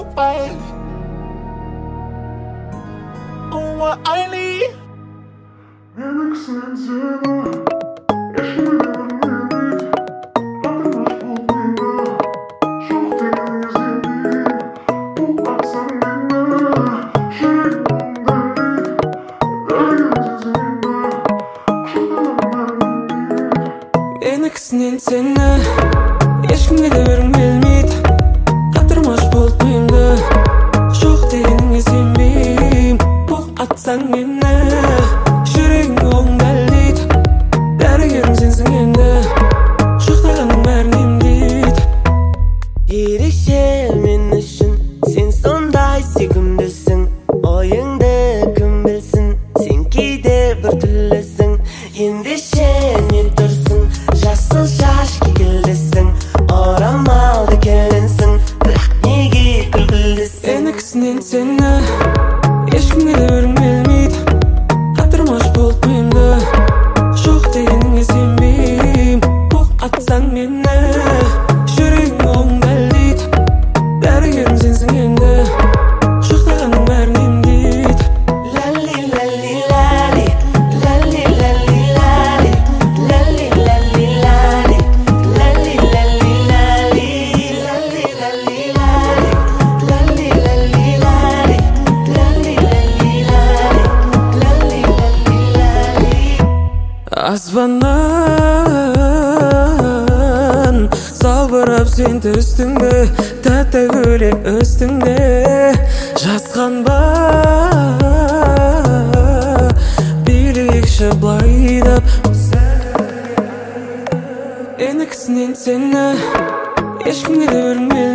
bay Uma Ailey Meneksin seni Eşkiden beni Atılmış bulduğunda Çok deniz yedim Bu aksan beni Şirin deli Dergin sesinde Kuşlarım beni Meneksin seni Eşkimge de vermeydi Katırmaş bulduğunda Çok deniz yedim Bu aksan beni Şirin deli Dergin sesinde Kuşlarım beni Girişemin için sen sonday sevimlisin Oyunda kim bilsin senki de bir türlüsün Endi sen yetirsin Жасыл шаш кекілдісің Орамалды келінсің Бірақ неге күлкілдісің Меніксінен сені Ешкімге де өрмелмейді Қатырмаш болып мені Жоқ дегеніңе сенбеймін Оқ атсаң мені Жүрегің оңдалдайды Дәрігерім сенсің енді Жоқтағаның бәрін емдейді Лали лали лали Лали лали лали Лали лали лали Лали лали лали Лали лали лали Лали лали лали Лали лали лали Лали лали лали Аспаннан Салбырап сен түстіңді Тәтті гүлек үстіңде Жазған ба Билікші былайдап Меніксінен сені Ешкімге де өрмел